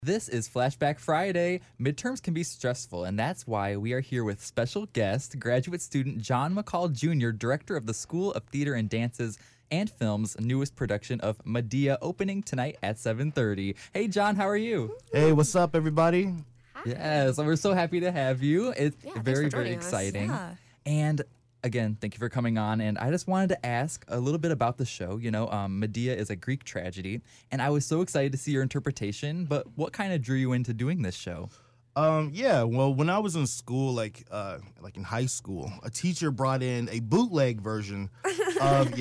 This is Flashback Friday. Midterms can be stressful, and that's why we are here with special guest, graduate student John McCall Jr., director of the School of Theater and Dance's and Film's newest production of Medea, opening tonight at 7:30. Hey, John, how are you? Hey, what's up, everybody? Yes, we're so happy to have you. It's very, very joining us. exciting. Yeah. And again, thank you for coming on. And I just wanted to ask a little bit about the show. Medea is a Greek tragedy, and I was so excited to see your interpretation. But what kind of drew you into doing this show? Well, when I was in school, like in high school, a teacher brought in a bootleg version of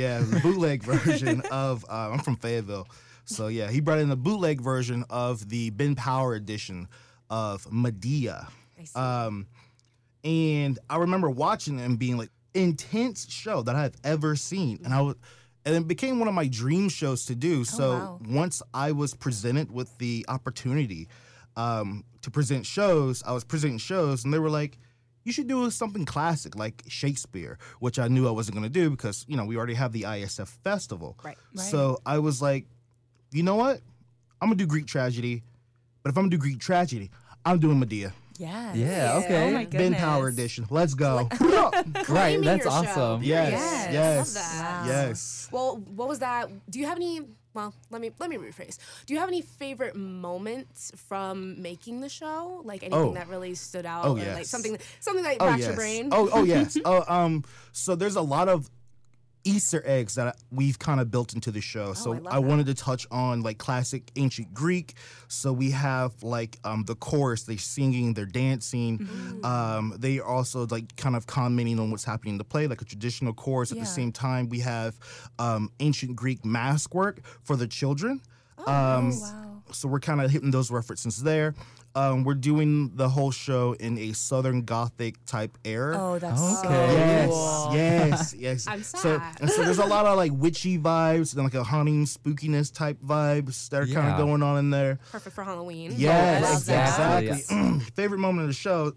I'm from Fayetteville, so yeah, he brought in a bootleg version of the Ben Power edition of Medea. I see. And I remember watching it and being like, intense show that I've ever seen, and it became one of my dream shows to do. So wow. once I was presented with the opportunity to present shows, I was presenting shows, and they were like, you should do something classic like Shakespeare, which I knew I wasn't going to do because, we already have the ISF festival. Right. So I was like, you know what? I'm going to do Greek tragedy, but if I'm going to do Greek tragedy, I'm doing Medea. Yes. Yeah, okay. Oh my Ben goodness. Power edition. Let's go. Right, Claiming that's your show. awesome. Yes, Yes. yes, Love that. Wow. yes. Well, what was that? Do you have any? Well, let me rephrase. Do you have any favorite moments from making the show? Like anything that really stood out, Oh, or like yes. something that racked your brain? Oh yes. So there's a lot of Easter eggs that we've kind of built into the show. So I love I that. wanted to touch on like classic ancient Greek. So we have like the chorus, they're singing, they're dancing. Mm-hmm. They are also like kind of commenting on what's happening in the play, like a traditional chorus. At the Yeah. same time, we have ancient Greek mask work for the children. Wow. So we're kind of hitting those references there. We're doing the whole show in a Southern Gothic type era. Oh, that's Okay. so Yes, cool. yes. I'm So, sad. and so there's a lot of like witchy vibes and like a haunting spookiness type vibes that are kind Yeah. of going on in there. Perfect for Halloween. Yes, love that. exactly. Favorite moment of the show,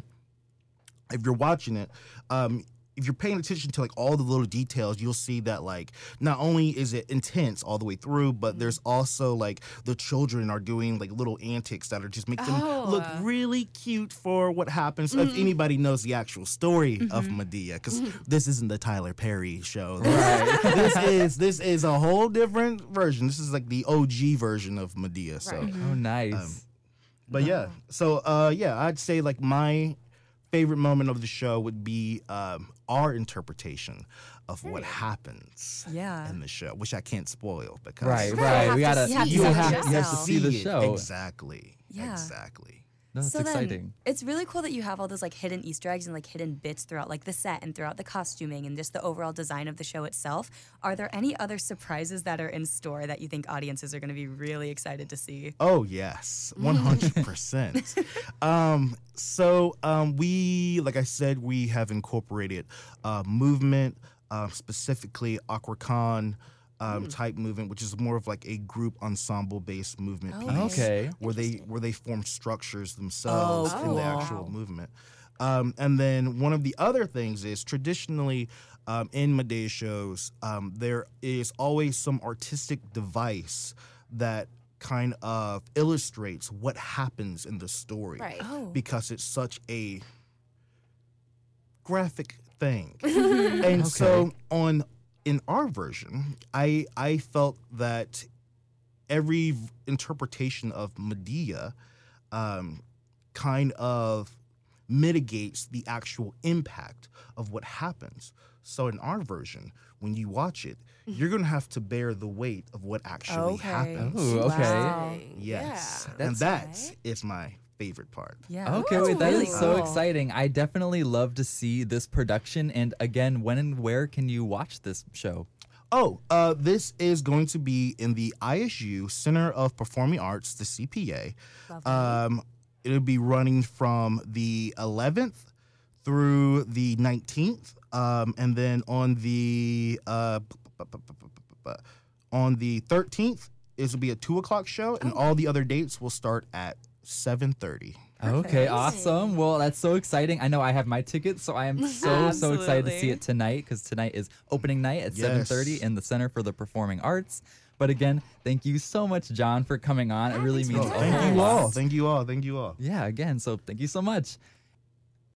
if you're watching it, if you're paying attention to like all the little details, you'll see that like not only is it intense all the way through, but there's also like the children are doing like little antics that are just make them look really cute for what happens. If anybody knows the actual story of Medea, because this isn't the Tyler Perry show. This is a whole different version. This is like the OG version of Medea. So, Right. Oh, nice. but yeah, so I'd say like my favorite moment of the show would be our interpretation of what happens Yeah. in the show, which I can't spoil because Right. have We to gotta. see it You have to yourself. see the it. show. Exactly. Yeah. Exactly. No, that's So exciting. then, it's really cool that you have all those like hidden Easter eggs and like hidden bits throughout like the set and throughout the costuming and just the overall design of the show itself. Are there any other surprises that are in store that you think audiences are going to be really excited to see? Oh yes, 100%. We, like I said, we have incorporated movement, specifically Aquacon type movement, which is more of like a group ensemble based movement piece, Okay. where they form structures themselves Oh, in the cool. actual movement. And then one of the other things is traditionally in Medea shows, there is always some artistic device that kind of illustrates what happens in the story. Right. Oh. Because it's such a graphic thing. And so in our version, I felt that every interpretation of Medea kind of mitigates the actual impact of what happens. So in our version, when you watch it, you're going to have to bear the weight of what actually Okay. happens. Ooh, okay. Wow. Yes. Yeah. And That's that is my favorite part. Yeah. Okay, That's wait, that is really so cool. exciting. I definitely love to see this production. And again, when and where can you watch this show? Oh, this is going to be in the ISU Center of Performing Arts, the CPA. It'll be running from the 11th through the 19th, and then on the 13th, it'll be a 2:00 show, and all the other dates will start at 7:30. Okay, awesome. Well, that's so exciting. I know I have my tickets, so I am so excited to see Absolutely. it tonight because tonight is opening night at Yes. 7:30 in the Center for the Performing Arts. But again, thank you so much, John, for coming on. It really means a Thank whole you lot. all. Thank you all. Thank you all. Yeah, again, so thank you so much.